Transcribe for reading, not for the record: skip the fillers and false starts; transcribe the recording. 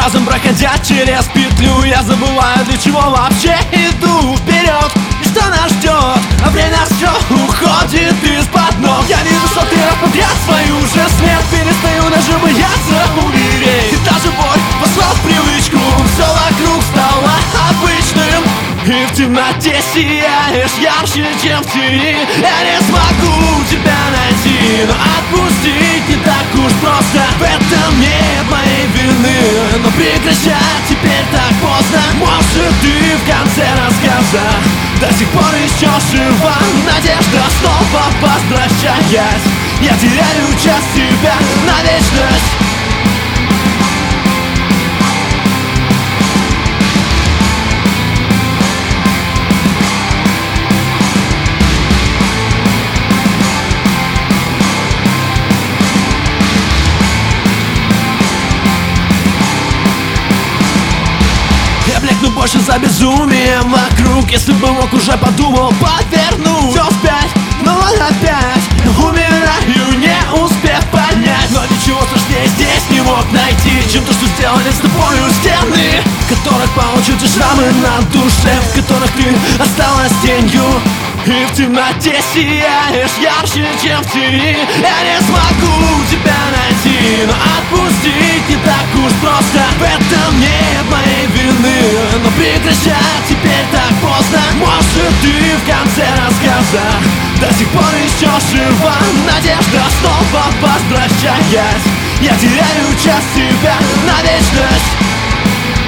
разом проходя через петлю, я забываю, для чего вообще иду вперед и что нас ждет. А время все уходит из-под ног. Я вижу, что ты раз подряд свою же смерть. Перестаю даже бояться умереть. И даже боль вошла в привычку. Все вокруг стало обычным. И в темноте сияешь ярче, чем в тени. Я не смогу тебя найти, но отпустить не так уж просто. В этом нет моей вины, но прекращать теперь так поздно. Может, ты в конце рассказа до сих пор еще жива надежда снова возвращаясь. Я теряю часть себя на вечность. Я блекну больше за безумием вокруг. Если бы мог, уже подумал повернуть все вспять, но опять умираю, не успев понять. Но ничего страшнее здесь не мог найти, чем то, что сделали с тобою стены, которых получат и шрамы на душе, в которых ты осталась тенью. И в темноте сияешь ярче, чем в тени. Я не смогу тебя найти, но отпустить не так уж просто. В этом нет моей вины, но прекращать теперь так поздно. Может, ты в конце рассказа до сих пор еще жива надежда снова возвращаясь. Я теряю часть себя на вечность.